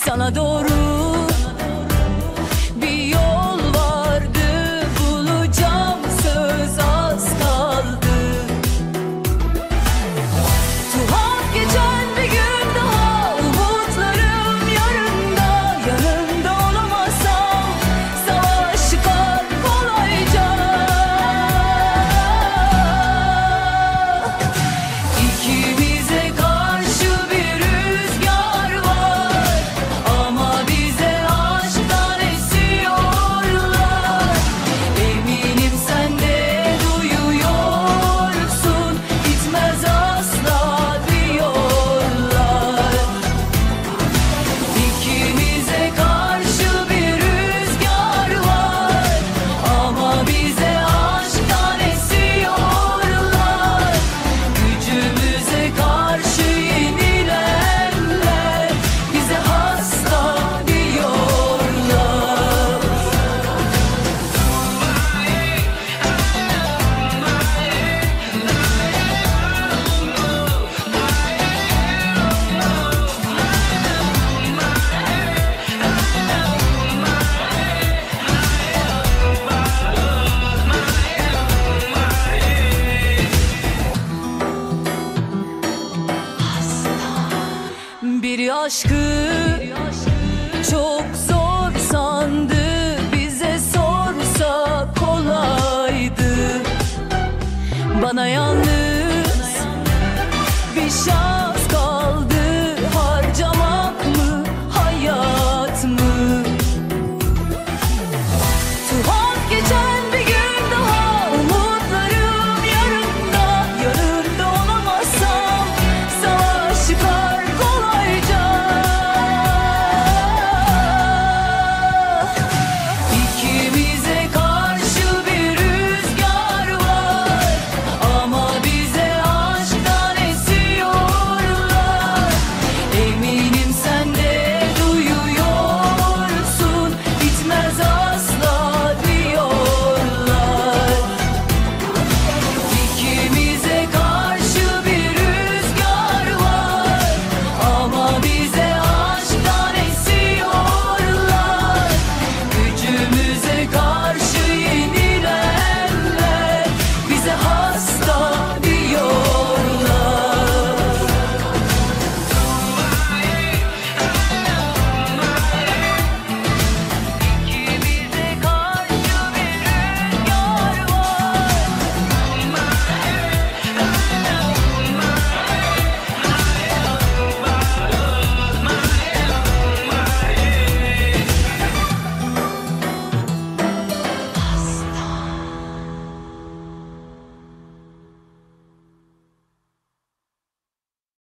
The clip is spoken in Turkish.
sana doğru bir yol vardı, bulacağım söz az kaldı. Tuhaf geçen bir gün daha, umutlarım yarında. Yanında olamazsam savaş çıkar kolayca. İkimize karşı bir rüzgar var, ama bize aşktan esiyorlar. Eminim sen de duyuyorsun, gitmez asla diyorlar. İkimize karşı bir rüzgar var, ama bize aşktan esiyorlar. Gücümüze karşı yenilenler bize hasta diyorlar. Bir aşkı çok zor